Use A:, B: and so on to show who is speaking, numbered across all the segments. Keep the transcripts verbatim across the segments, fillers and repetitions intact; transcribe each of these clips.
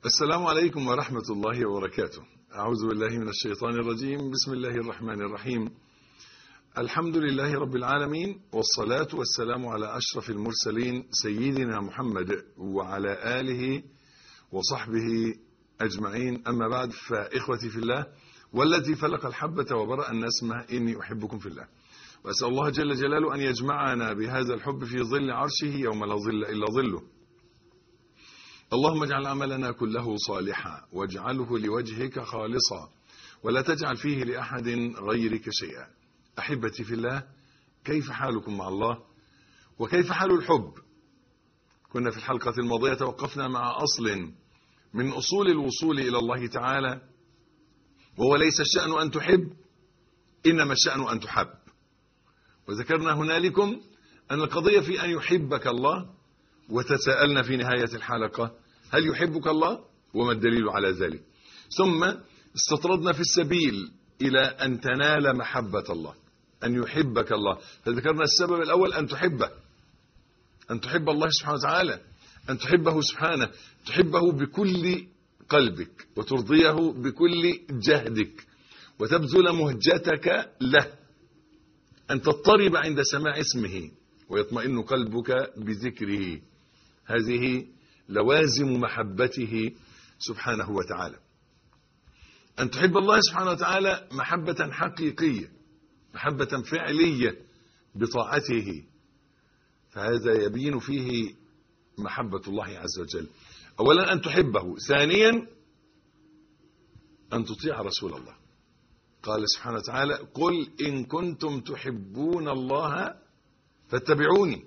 A: السلام عليكم ورحمة الله وبركاته. أعوذ بالله من الشيطان الرجيم. بسم الله الرحمن الرحيم. الحمد لله رب العالمين، والصلاة والسلام على أشرف المرسلين سيدنا محمد وعلى آله وصحبه أجمعين. أما بعد، فإخوتي في الله والتي فلق الحبة وبرأ النسمة، إني أحبكم في الله، وأسأل الله جل جلاله أن يجمعنا بهذا الحب في ظل عرشه يوم لا ظل إلا ظله. اللهم اجعل عملنا كله صالحا، واجعله لوجهك خالصا، ولا تجعل فيه لأحد غيرك شيئا. أحبتي في الله، كيف حالكم مع الله؟ وكيف حال الحب؟ كنا في الحلقة الماضية توقفنا مع أصل من أصول الوصول إلى الله تعالى، وهو ليس الشأن أن تحب، إنما الشأن أن تحب. وذكرنا هنالكم أن القضية في أن يحبك الله، وتساءلنا في نهاية الحلقة: هل يحبك الله؟ وما الدليل على ذلك؟ ثم استطردنا في السبيل إلى أن تنال محبة الله، أن يحبك الله. فذكرنا السبب الأول أن تحبه، أن تحب الله سبحانه وتعالى، أن تحبه سبحانه، تحبه بكل قلبك، وترضيه بكل جهدك، وتبذل مهجتك له، أن تضطرب عند سماع اسمه، ويطمئن قلبك بذكره. هذه لوازم محبته سبحانه وتعالى. أن تحب الله سبحانه وتعالى محبة حقيقية، محبة فعلية بطاعته، فهذا يبين فيه محبة الله عز وجل. أولا أن تحبه، ثانيا أن تطيع رسول الله. قال سبحانه وتعالى: قل إن كنتم تحبون الله فاتبعوني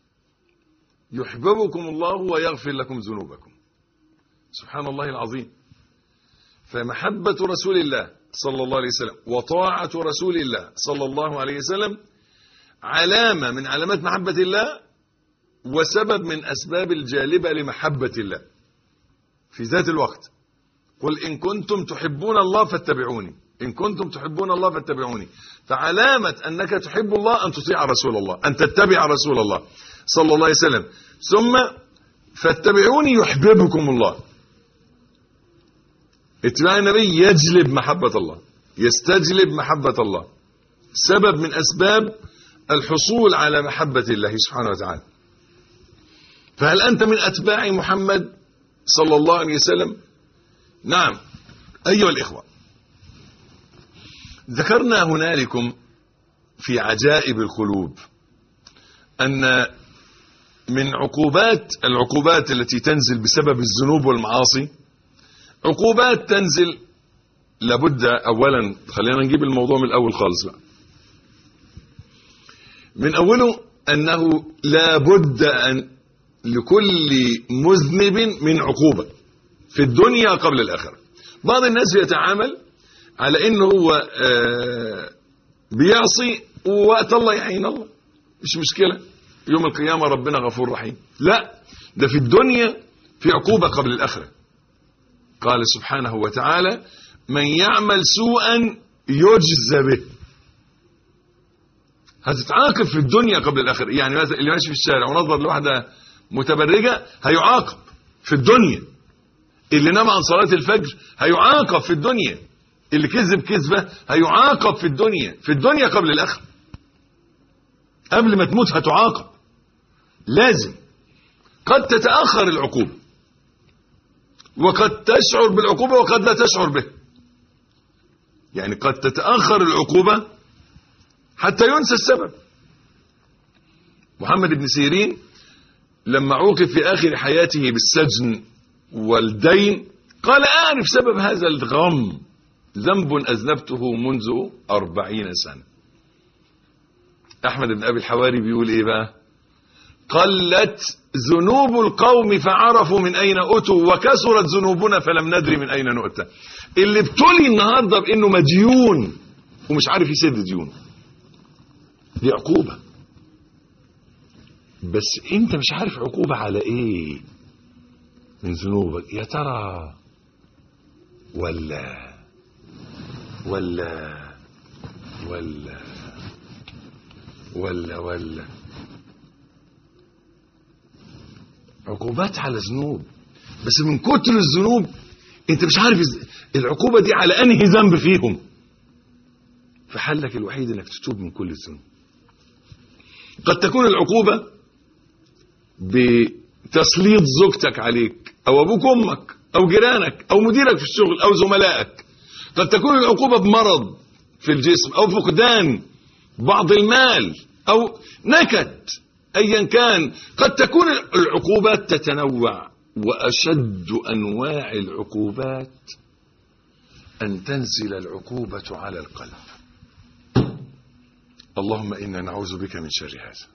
A: يحببكم الله ويغفر لكم ذنوبكم. سبحان الله العظيم. فمحبة رسول الله صلى الله عليه وسلم وطاعة رسول الله صلى الله عليه وسلم علامة من علامات محبة الله، وسبب من أسباب الجالبة لمحبة الله في ذات الوقت. قل إن كنتم تحبون الله فاتبعوني، إن كنتم تحبون الله فاتبعوني. فعلامة أنك تحب الله أن تطيع رسول الله، أن تتبع رسول الله صلى الله عليه وسلم. ثم فاتبعوني يحببكم الله. اتباع النبي يجلب محبة الله، يستجلب محبة الله، سبب من أسباب الحصول على محبة الله سبحانه وتعالى. فهل أنت من أتباع محمد صلى الله عليه وسلم؟ نعم أيها الإخوة. ذكرنا هنالكم في عجائب القلوب أن من عقوبات العقوبات التي تنزل بسبب الذنوب والمعاصي عقوبات تنزل لابد. أولا خلينا نجيب الموضوع من الأول خالص بقى. من أوله أنه لابد أن لكل مذنب من عقوبة في الدنيا قبل الآخرة. بعض الناس يتعامل على انه هو بيعصي ووقت الله يعين الله، مش مشكلة، يوم القيامة ربنا غفور رحيم. لا، ده في الدنيا في عقوبة قبل الآخرة. قال سبحانه وتعالى: من يعمل سوءا يجزى به. هتتعاقب في الدنيا قبل الآخرة. يعني مثلا اللي ماشي في الشارع ونظر لواحدة متبرجة هيعاقب في الدنيا. اللي نام عن صلاة الفجر هيعاقب في الدنيا. اللي كذب كذبة هيعاقب في الدنيا، في الدنيا قبل الآخرة. قبل ما تموت هتعاقب لازم. قد تتأخر العقوبة، وقد تشعر بالعقوبة وقد لا تشعر به. يعني قد تتأخر العقوبة حتى ينسى السبب. محمد بن سيرين لما عوقب في آخر حياته بالسجن والدين قال: أعرف سبب هذا الغم، ذنب أذنبته منذ أربعين سنة. أحمد بن أبي الحواري بيقول إيه بقى؟ قلت ذنوب القوم فعرفوا من أين أتوا، وكثرت ذنوبنا فلم ندري من أين نؤتى. اللي ابتلي النهاردة بأنه مديون ومش عارف يسد ديونه، دي عقوبة. بس انت مش عارف عقوبة على ايه من ذنوبك. يا ترى ولا ولا ولا ولا ولا عقوبات على ذنوب. بس من كتر الذنوب انت مش عارف العقوبة دي على انهي ذنب فيهم، فحلك الوحيد انك تتوب من كل الذنوب. قد تكون العقوبة بتسليط زوجتك عليك او ابوك وامك او جيرانك او مديرك في الشغل او زملائك. قد تكون العقوبة بمرض في الجسم او فقدان بعض المال او نكد ايا كان. قد تكون العقوبات تتنوع، واشد انواع العقوبات ان تنزل العقوبة على القلب. اللهم انا نعوذ بك من شر هذا.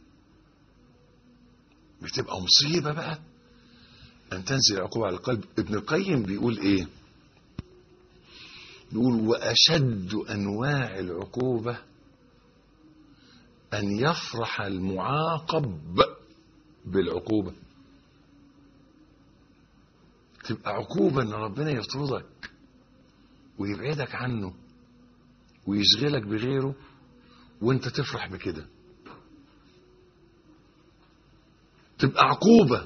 A: بتبقى مصيبة بقى ان تنزل العقوبة على القلب. ابن القيم بيقول ايه؟ بيقول واشد انواع العقوبة ان يفرح المعاقب بالعقوبة. تبقى عقوبة ان ربنا يطردك ويبعدك عنه ويشغلك بغيره وانت تفرح بكده. تبقى عقوبة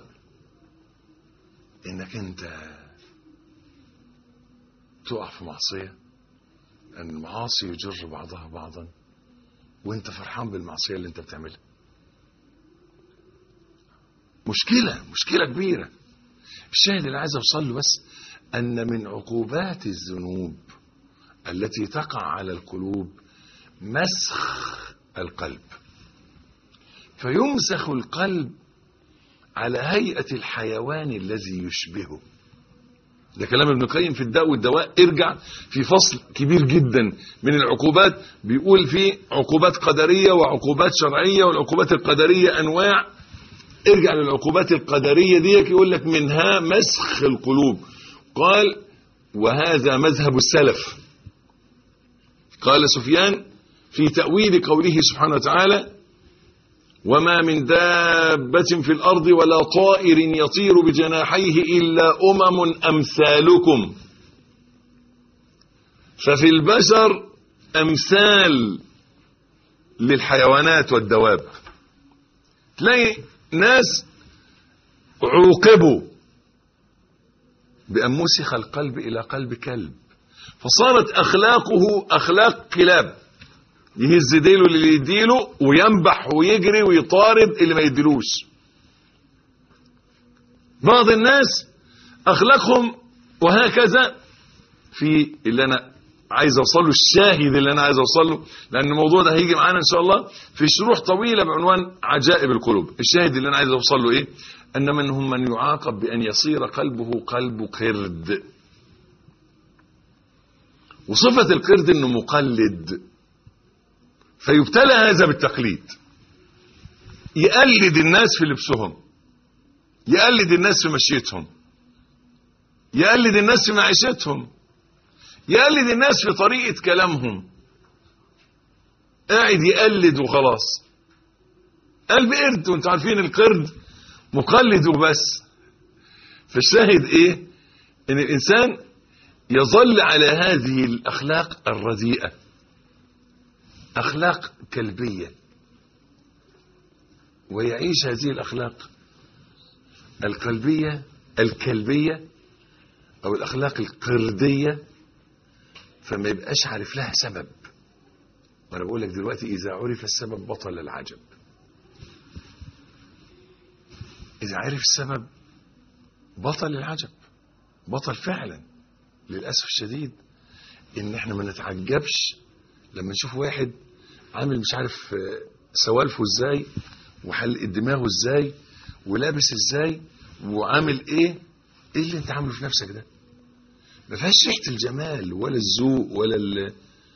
A: انك انت تقع في معصية، ان المعاصي يجر بعضها بعضا وانت فرحان بالمعصية اللي انت بتعملها. مشكلة مشكلة كبيرة. الشاهد اللي عايز اوصل له بس ان من عقوبات الذنوب التي تقع على القلوب مسخ القلب، فيمسخ القلب على هيئة الحيوان الذي يشبهه. ده كلام ابن القيم في الداء والدواء. ارجع في فصل كبير جدا من العقوبات بيقول فيه عقوبات قدرية وعقوبات شرعية، والعقوبات القدرية انواع. ارجع للعقوبات القدرية دي يقول لك منها مسخ القلوب. قال وهذا مذهب السلف. قال سفيان في تأويل قوله سبحانه وتعالى وما من دابة في الأرض ولا طائر يطير بجناحيه إلا أمم أمثالكم. ففي البشر أمثال للحيوانات والدواب. تلاقي ناس عوقبوا بأن مسخ القلب إلى قلب كلب، فصارت أخلاقه أخلاق كلاب، يهز ديله اللي يديله وينبح ويجري ويطارد اللي ما يديلوش. بعض الناس أخلاقهم وهكذا. في اللي أنا عايز أوصله، الشاهد اللي أنا عايز أوصله، لأن الموضوع ده هيجي معانا إن شاء الله في شروح طويلة بعنوان عجائب القلوب. الشاهد اللي أنا عايز أوصله إيه؟ أن منهم من يعاقب بأن يصير قلبه قلب قرد. وصفة القرد أنه مقلد، فيبتلى هذا بالتقليد. يقلد الناس في لبسهم، يقلد الناس في مشيتهم، يقلد الناس في معيشتهم، يقلد الناس في طريقة كلامهم. قاعد يقلد وخلاص. قلب قرد، وانتوا عارفين القرد مقلد وبس. فالشاهد ايه؟ ان الانسان يظل على هذه الاخلاق الرديئة، اخلاق كلبية، ويعيش هذه الاخلاق القلبية الكلبية او الاخلاق القردية، فما يبقاش عارف لها سبب. وانا بقول لك دلوقتي اذا عرف السبب بطل العجب. اذا عرف السبب بطل العجب، بطل فعلا. للاسف الشديد ان احنا ما نتعجبش لما نشوف واحد عامل مش عارف سوالفه ازاي وحلق دماغه ازاي ولابس ازاي وعامل ايه. ايه اللي انت عامله في نفسك ده؟ ما فيهاش ريحه الجمال ولا الذوق ولا ال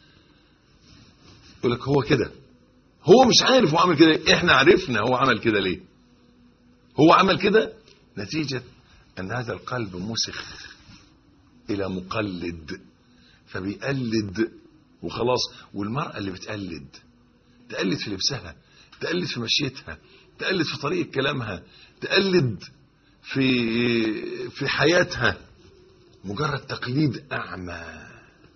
A: يقول لك هو كده، هو مش عارف هو عامل كده. احنا عرفنا هو عمل كده ليه. هو عمل كده نتيجه ان هذا القلب مسخ الى مقلد، فبيقلد وخلاص. والمرأة اللي بتقلد تقلد في لبسها، تقلد في مشيتها، تقلد في طريقة كلامها، تقلد في في حياتها، مجرد تقليد أعمى.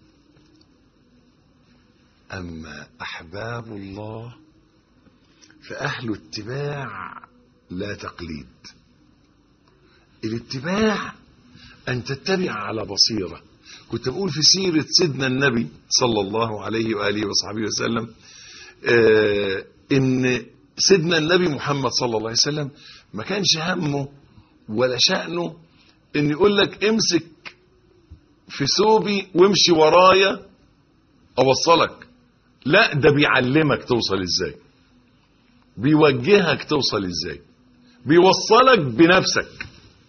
A: أما أحباب الله فأهل اتباع لا تقليد. الاتباع أن تتبع على بصيرة. كنت بقول في سيرة سيدنا النبي صلى الله عليه وآله وصحبه وسلم آه إن سيدنا النبي محمد صلى الله عليه وسلم ما كانش همه ولا شأنه إن يقول لك امسك في ثوبي وامشي ورايا أوصلك. لا، ده بيعلمك توصل إزاي، بيوجهك توصل إزاي، بيوصلك بنفسك.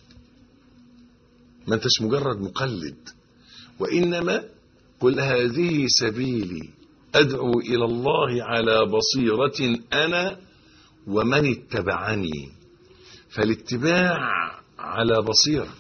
A: ما انتش مجرد مقلد. وإنما قل هذه سبيلي أدعو إلى الله على بصيرة أنا ومن اتبعني. فالاتباع على بصيرة،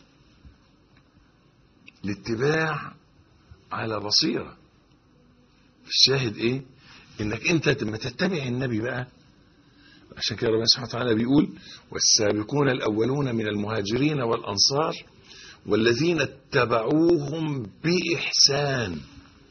A: الاتباع على بصيرة. الشاهد ايه؟ انك انت لما تتبع النبي بقى. عشان كده ربنا سبحانه وتعالى بيقول والسابقون الأولون من المهاجرين والأنصار والذين اتبعوهم بإحسان.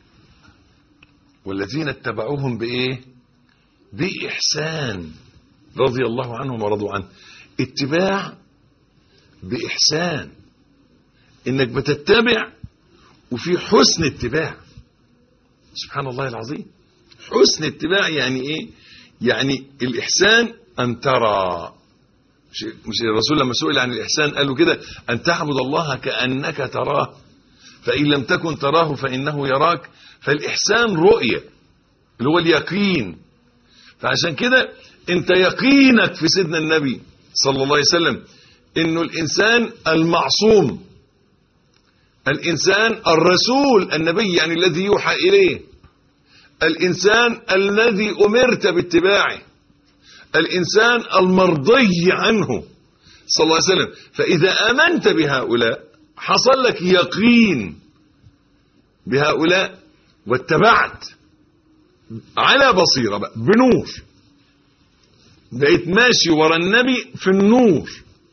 A: والذين اتبعوهم بإيه؟ بإحسان رضي الله عنهم ورضوا عنه. اتباع بإحسان، إنك بتتبع وفي حسن اتباع. سبحان الله العظيم. حسن اتباع يعني إيه؟ يعني الإحسان أن ترى. مش الرسول لما سئل عن الإحسان قال له كده أن تعبد الله كأنك تراه فإن لم تكن تراه فإنه يراك. فالإحسان رؤية اللي هو اليقين. فعشان كده انت يقينك في سيدنا النبي صلى الله عليه وسلم انه الإنسان المعصوم، الإنسان الرسول النبي يعني الذي يوحى إليه، الإنسان الذي أمرت باتباعه، الإنسان المرضي عنه صلى الله عليه وسلم. فإذا آمنت بهؤلاء حصل لك يقين بهؤلاء واتبعت على بصيرة بقى بنور، بقيت ماشي ورا النبي في النور.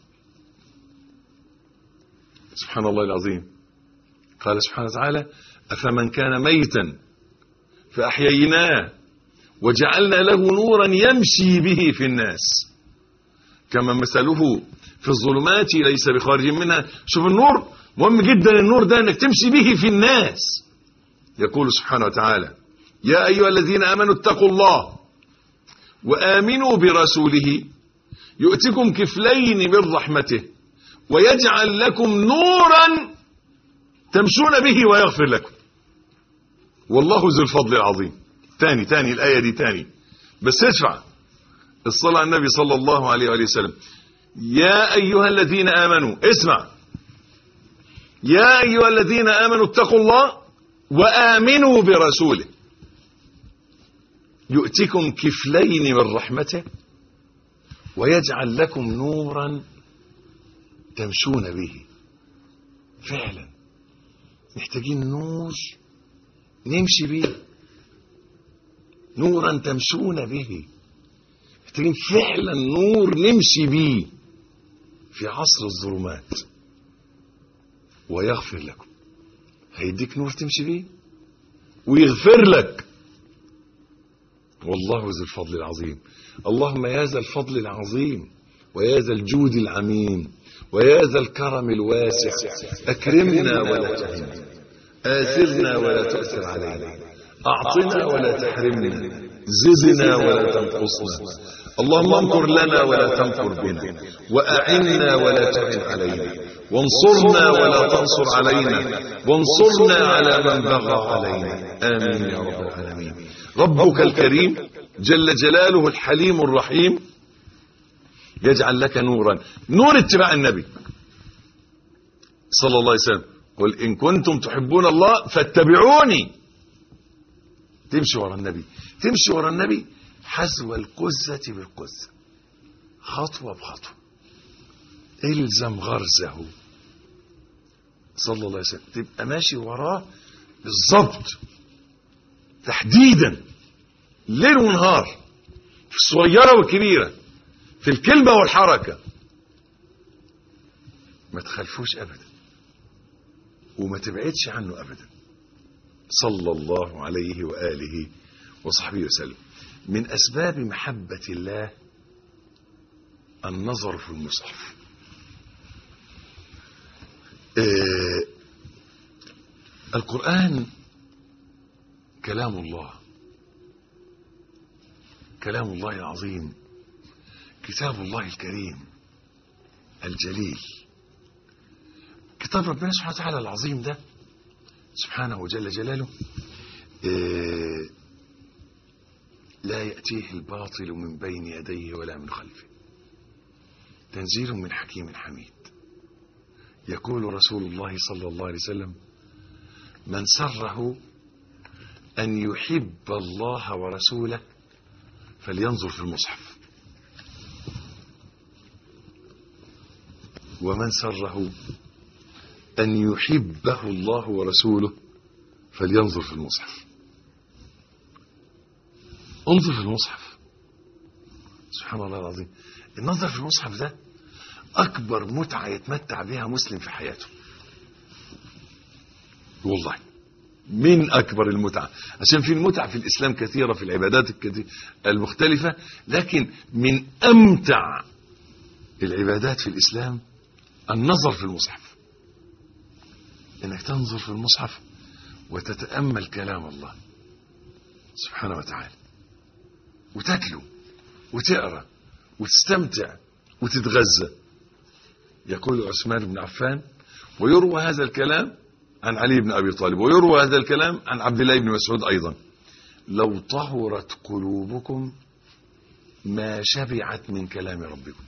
A: سبحان الله العظيم. قال سبحانه وتعالى أفمن كان ميتا فأحييناه وجعلنا له نورا يمشي به في الناس كما مثله في الظلمات ليس بخارج منها. شوف النور مهم جدا، النور ده انك تمشي به في الناس. يقول سبحانه وتعالى يا أيها الذين آمنوا اتقوا الله وآمنوا برسوله يؤتكم كفلين من رحمته ويجعل لكم نورا تمشون به ويغفر لكم والله ذو الفضل العظيم. تاني تاني الآية دي تاني، بس ادفع الصلاة على النبي صلى الله عليه وآله وسلم. يا أيها الذين آمنوا، اسمع، يا أيها الذين آمنوا اتقوا الله وآمنوا برسوله يؤتكم كفلين من رحمته ويجعل لكم نورا تمشون به. فعلا محتاجين نور نمشي به، نورا تمشون به. محتاجين فعلا نور نمشي به في عصر الظلمات. ويغفر لكم، هيديك نور تمشي به ويغفر لك والله ذو الفضل العظيم. اللهم يا ذا الفضل العظيم ويا ذا الجود العميم ويا ذا الكرم الواسع أكرمنا ولا تهنا، آثرنا ولا تؤثر علينا، أعطنا ولا تحرمنا، زدنا ولا تنقصنا. اللهم امكر لنا ولا تمكر بنا، وأعنا ولا تعن علينا، وانصرنا ولا تنصر علينا، وانصرنا على من بغى علينا. آمين يا رب العالمين. ربك الكريم جل جلاله الحليم الرحيم يجعل لك نورا، نور اتباع النبي صلى الله عليه وسلم. قل إن كنتم تحبون الله فاتبعوني. تمشي ورا النبي، تمشي ورا النبي حذو القزة بالقزة، خطوة بخطوة. الزم غرزه صلى الله عليه وسلم، تبقى ماشي وراه بالضبط تحديدا ليل ونهار، في الصغيرة والكبيرة، في الكلمة والحركة. ما تخالفوش أبدا وما تبعدش عنه أبدا صلى الله عليه وآله وصحبه وسلم. من أسباب محبة الله النظر في المصحف. آه القرآن كلام الله، كلام الله العظيم، كتاب الله الكريم الجليل، كتاب ربنا سبحانه وتعالى العظيم ده سبحانه وجل جلاله. آه لا يأتيه الباطل من بين يديه ولا من خلفه، تنزيل من حكيم حميد. يقول رسول الله صلى الله عليه وسلم: من سره أن يحب الله ورسوله فلينظر في المصحف، ومن سره أن يحبه الله ورسوله فلينظر في المصحف. انظر في المصحف. سبحان الله العظيم. النظر في المصحف ده أكبر متعة يتمتع بها مسلم في حياته، والله من أكبر المتعة. عشان في المتعة في الإسلام كثيرة في العبادات المختلفة، لكن من أمتع العبادات في الإسلام النظر في المصحف، إنك تنظر في المصحف وتتأمل كلام الله سبحانه وتعالى، وتتلو وتقرأ وتستمتع وتتغذى. يقول عثمان بن عفان: ويروى هذا الكلام عن علي بن أبي طالب، ويروى هذا الكلام عن عبد الله بن مسعود أيضا: لو طهرت قلوبكم ما شبعت من كلام ربكم.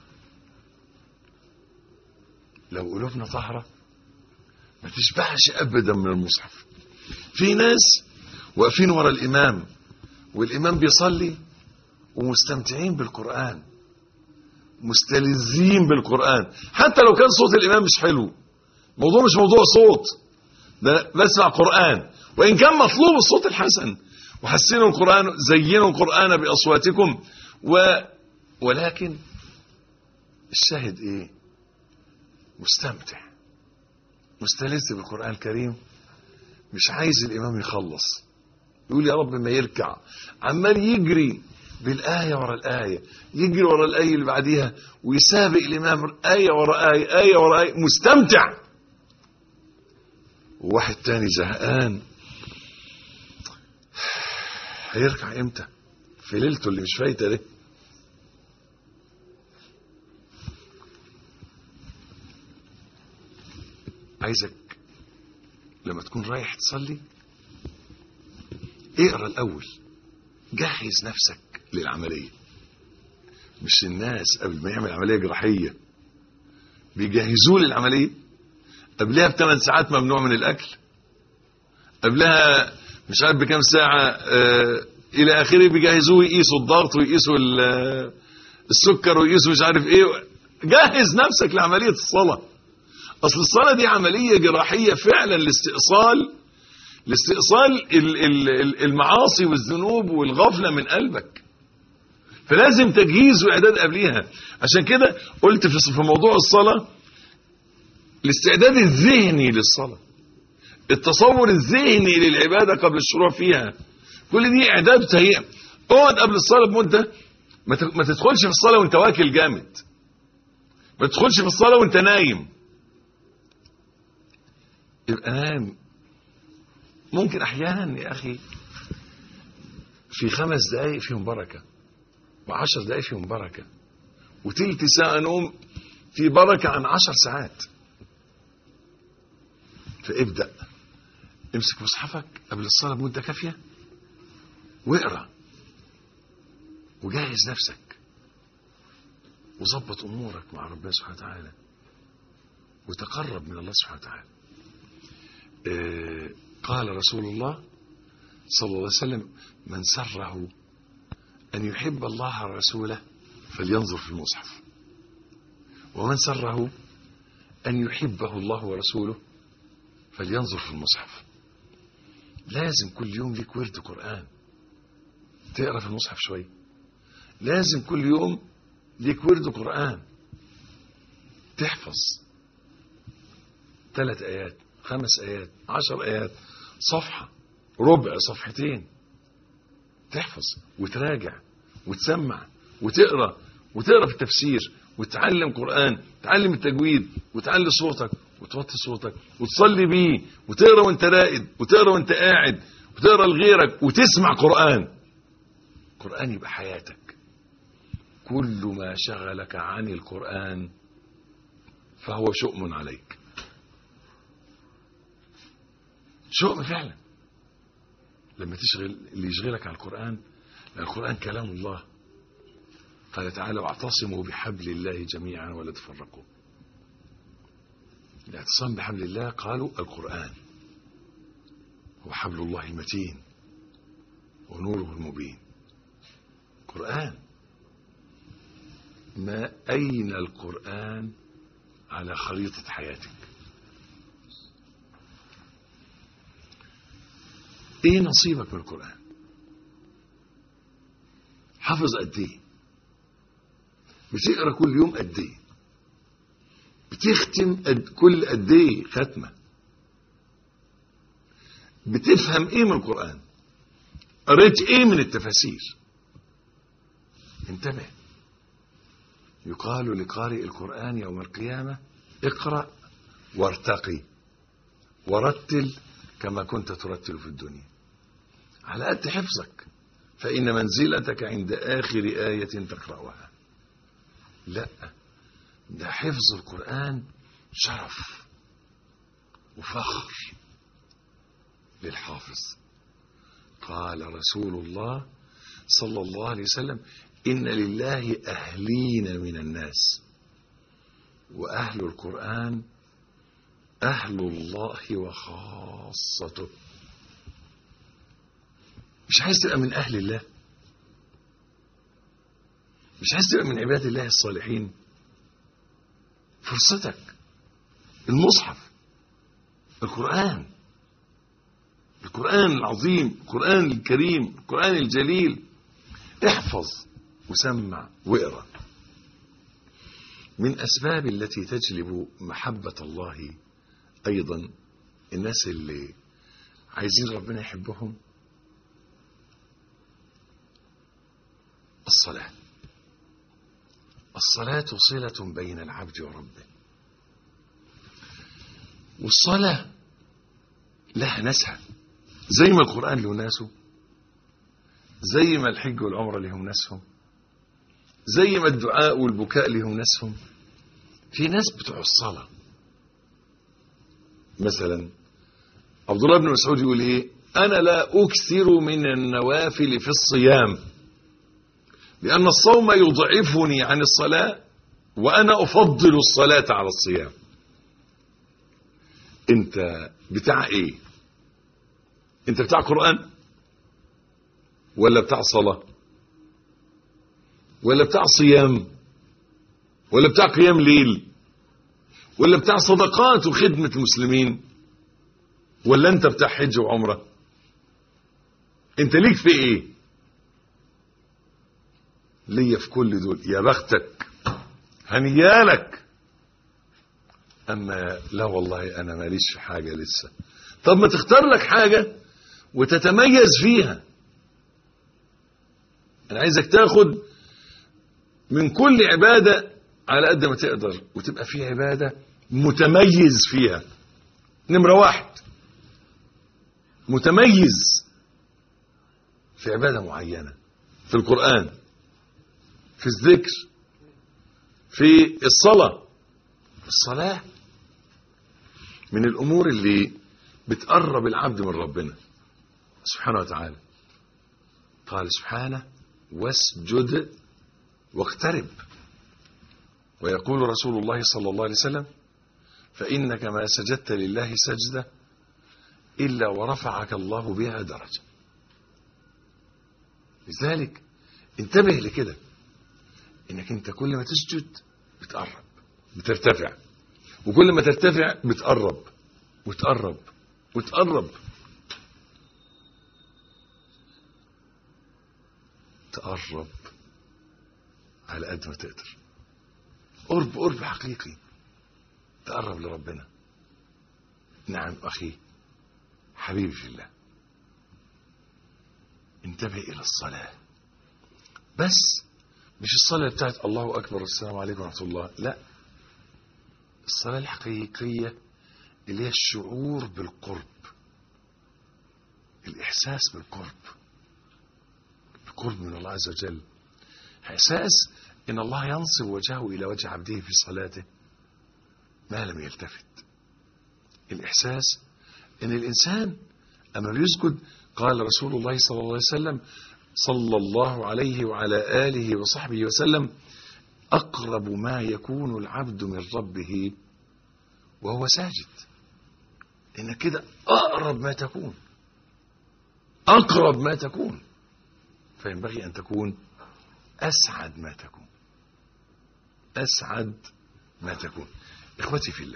A: لو قلوبنا طهرة ما تشبعش أبدا من المصحف. في ناس واقفين ورا الإمام والإمام بيصلي ومستمتعين بالقرآن، مستلذين بالقرآن، حتى لو كان صوت الإمام مش حلو. موضوع مش موضوع صوت، ده بسمع قرآن، وإن كان مطلوب الصوت الحسن. وحسنوا القرآن، زينوا القرآن بأصواتكم، و... ولكن الشاهد إيه؟ مستمتع، مستلذ بالقرآن الكريم، مش عايز الإمام يخلص، يقول يا رب ما يركع، عمال يجري بالآية ورا الآية، يجري ورا الآية اللي بعديها، ويسابق الإمام آية ورا آية، آية ورا آية، مستمتع. وواحد تاني زهقان، هيركع امتى؟ في ليلته اللي مش فايته دي. عايزك لما تكون رايح تصلي اقرا الاول، جهز نفسك للعمليه. مش الناس قبل ما يعمل عمليه جراحيه بيجهزوه للعمليه؟ قبلها بثمان ساعات ممنوع من الاكل، قبلها مش عارف بكام ساعه آه الى اخره، بيجهزوه، يقيسوا الضغط ويقيسوا السكر ويقيسوا مش عارف ايه. جهز نفسك لعمليه الصلاه. اصل الصلاه دي عمليه جراحيه فعلا لاستئصال لاستئصال المعاصي والذنوب والغفله من قلبك، فلازم تجهيز واعداد قبليها. عشان كده قلت في موضوع الصلاه الاستعداد الذهني للصلاه، التصور الذهني للعباده قبل الشروع فيها، كل دي اعداد وتهيئه. اقعد قبل الصلاه بمده، ما تدخلش في الصلاه وانت واكل جامد، ما تدخلش في الصلاه وانت نايم. يبقى نايم ممكن احيانا يا اخي في خمس دقائق فيهم بركه، وعشر دقائق فيهم بركه، وتلت ساعه نوم في بركه عن عشر ساعات. فابدأ امسك مصحفك قبل الصلاة بمدة كافية واقرأ، وجهز نفسك، وظبط أمورك مع ربنا سبحانه وتعالى، وتقرب من الله سبحانه وتعالى. آه قال رسول الله صلى الله عليه وسلم: من سره أن يحب الله ورسوله فلينظر في المصحف، ومن سره أن يحبه الله ورسوله فلينظر في المصحف. لازم كل يوم ليك ورد قرآن تقرأ في المصحف شوية، لازم كل يوم ليك ورد قرآن تحفظ ثلاث آيات، خمس آيات، عشر آيات، صفحة، ربع، صفحتين، تحفظ وتراجع وتسمع وتقرأ، وتقرأ في التفسير، وتعلم قرآن، تعلم التجويد، وتعلم صوتك، وتوطي صوتك وتصلي بيه وتقرا وانت راقد وتقرا وانت قاعد وتقرا لغيرك وتسمع قرآن. القرآن يبقى حياتك. كل ما شغلك عن القرآن فهو شؤم عليك. شؤم فعلا لما تشغل اللي يشغلك عن القرآن، لأن القرآن كلام الله. قال تعالى: واعتصموا بحبل الله جميعا ولا تفرقوا. الاعتصام بحبل الله قالوا القرآن هو حبل الله متين ونوره المبين. قرآن. ما أين القرآن على خريطة حياتك؟ ايه نصيبك من القرآن؟ حافظ قد ايه؟ بتقرا كل يوم قد ايه؟ بتختم قد كل قد ايه ختمه؟ بتفهم ايه من القرآن؟ قريت ايه من التفاسير؟ انتبه. يقال لقارئ القرآن يوم القيامة: اقرأ وارتقي ورتل كما كنت ترتل في الدنيا. على قد حفظك، فإن منزلتك عند آخر آية تقرأها. لا، ده حفظ القرآن شرف وفخر للحافظ. قال رسول الله صلى الله عليه وسلم: إن لله أهلين من الناس، وأهل القرآن أهل الله وخاصته. مش عايز تبقى من أهل الله؟ مش عايز تبقى من عباد الله الصالحين؟ فرصتك المصحف، القرآن، القرآن العظيم، القرآن الكريم، القرآن الجليل. احفظ وسمع واقرأ. من أسباب التي تجلب محبة الله أيضا الناس اللي عايزين ربنا يحبهم الصلاة. الصلاة صلة بين العبد وربه، والصلاة لها ناسها زي ما القرآن له ناسه، زي ما الحج والعمرة لهم ناسهم، زي ما الدعاء والبكاء لهم ناسهم. في ناس بتوع الصلاة. مثلا عبد الله بن مسعود يقول ايه: انا لا اكثر من النوافل في الصيام لان الصوم يضعفني عن الصلاة وانا افضل الصلاة على الصيام. انت بتاع ايه؟ انت بتاع قرآن ولا بتاع صلاة ولا بتاع صيام ولا بتاع قيام ليل ولا بتاع صدقات وخدمة المسلمين ولا انت بتاع حج وعمرة؟ انت ليك في ايه؟ ليا في كل دول. يا بختك، هنيالك. اما لا والله انا ماليش في حاجة لسه. طب ما تختار لك حاجة وتتميز فيها. انا عايزك تاخد من كل عبادة على قد ما تقدر وتبقى في عبادة متميز فيها. نمرة واحد، متميز في عبادة معينة، في القرآن، في الذكر، في الصلاة. الصلاة من الأمور اللي بتقرب العبد من ربنا سبحانه وتعالى. قال سبحانه: واسجد واقترب. ويقول رسول الله صلى الله عليه وسلم: فإنك ما سجدت لله سجدة إلا ورفعك الله بها درجة. لذلك انتبه لكده، انك انت كل ما تسجد بتقرب، بترتفع، وكل ما ترتفع بتقرب وتقرب وتقرب. تقرب على قد ما تقدر. قرب قرب حقيقي، تقرب لربنا. نعم أخي حبيبي في الله، انتبه إلى الصلاة. بس مش الصلاة بتاعت الله أكبر والسلام عليكم ورحمة الله، لا، الصلاة الحقيقية اللي هي الشعور بالقرب، الإحساس بالقرب، القرب من الله عز وجل، إحساس إن الله ينصب وجهه إلى وجه عبده في صلاته ما لم يلتفت، الإحساس إن الإنسان أما بيسجد قال رسول الله صلى الله عليه وسلم صلى الله عليه وعلى آله وصحبه وسلم أقرب ما يكون العبد من ربه وهو ساجد. إن كده أقرب ما تكون، أقرب ما تكون، فينبغي أن تكون أسعد ما تكون، أسعد ما تكون. إخوتي في الله،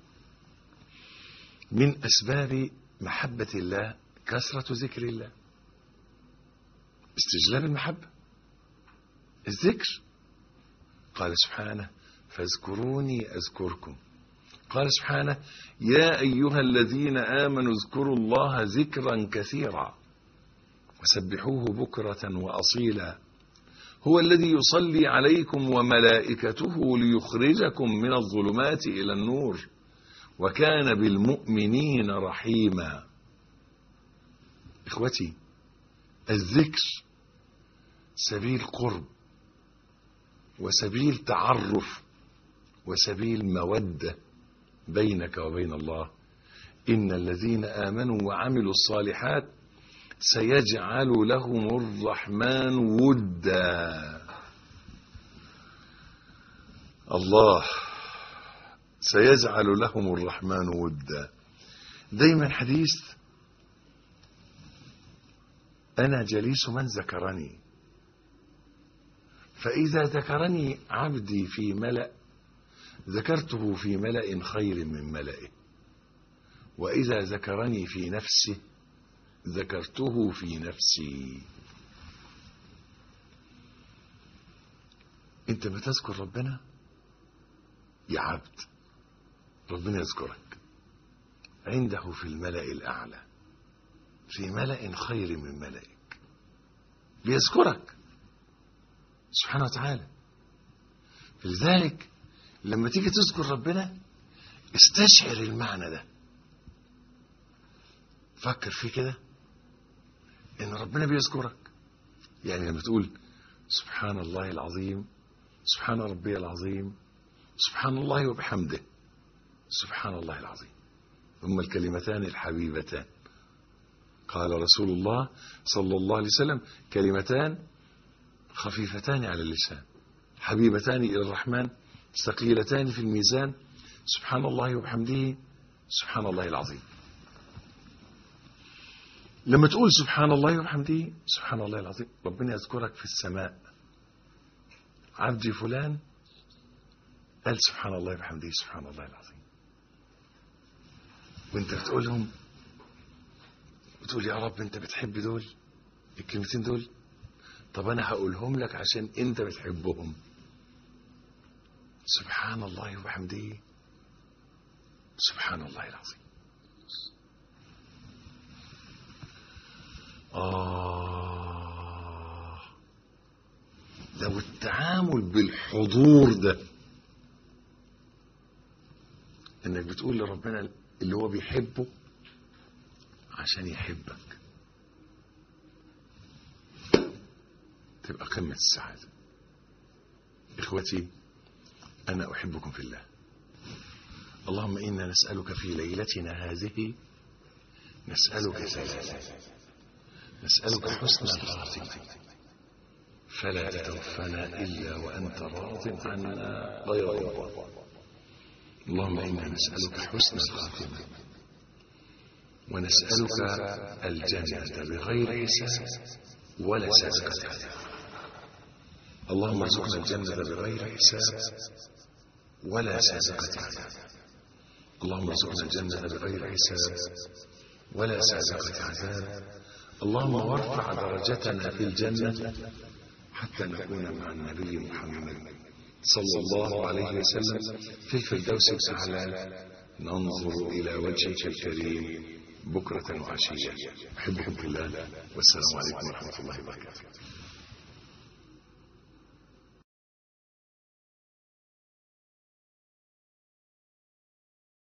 A: من أسباب محبة الله كثرة ذكر الله، استجلاب المحبة الذكر. قال سبحانه فاذكروني أذكركم. قال سبحانه يا أيها الذين آمنوا اذكروا الله ذكرا كثيرا وسبحوه بكرة وأصيلا هو الذي يصلي عليكم وملائكته ليخرجكم من الظلمات إلى النور وكان بالمؤمنين رحيما. إخوتي، الذكر سبيل قرب وسبيل تعرف وسبيل مودة بينك وبين الله. إن الذين آمنوا وعملوا الصالحات سيجعل لهم الرحمن ودا. الله سيجعل لهم الرحمن ودا. دايما حديث أنا جليس من ذكرني، فإذا ذكرني عبدي في ملأ ذكرته في ملأ خير من ملئه، وإذا ذكرني في نفسه ذكرته في نفسي. انت بتذكر ربنا يا عبد، ربنا يذكرك عنده في الملأ الأعلى، في ملأ خير من ملئك، بيذكرك سبحانه وتعالى. لذلك لما تيجي تذكر ربنا استشعر المعنى ده، فكر فيه كده ان ربنا بيذكرك. يعني لما تقول سبحان الله العظيم، سبحان ربي العظيم، سبحان الله وبحمده، سبحان الله العظيم، هما الكلمتان الحبيبتان. قال رسول الله صلى الله عليه وسلم كلمتان خفيفتان على اللسان حبيبتان إلى الرحمن ثقيلتان في الميزان، سبحان الله وبحمده، سبحان الله العظيم. لما تقول سبحان الله وبحمده، سبحان الله العظيم، ربنا يذكرك في السماء. عبدي فلان قال سبحان الله وبحمده، سبحان الله العظيم، وانت بتقولهم بتقول يا رب انت بتحب دول الكلمتين دول، طب انا هقولهم لك عشان انت بتحبهم. سبحان الله وبحمده، سبحان الله العظيم. آه لو التعامل بالحضور ده، انك بتقول لربنا اللي هو بيحبه عشان يحبك، تبقى قمة السعادة. إخوتي، أنا أحبكم في الله. اللهم إنا نسألك في ليلتنا هذه، نسألك ثلاثة، نسألك حسن الخاتمة، فلا تتوفنا إلا وأنت راض عنا غير غضبان. اللهم إنا نسألك حسن الخاتمة، ونسألك الجنة بغير حساب ولا سابقة عذاب. اللهم ارزقنا الجنة بغير حساب ولا سابقة عذاب. اللهم ارزقنا الجنة بغير حساب ولا سابقة عذاب. اللهم وارفع درجتنا في الجنة حتى نكون مع النبي محمد صلى الله عليه وسلم في الفردوس الأعلى، ننظر إلى وجهك الكريم بكرة وعشية. أحبكم في الله، والسلام عليكم ورحمة الله وبركاته.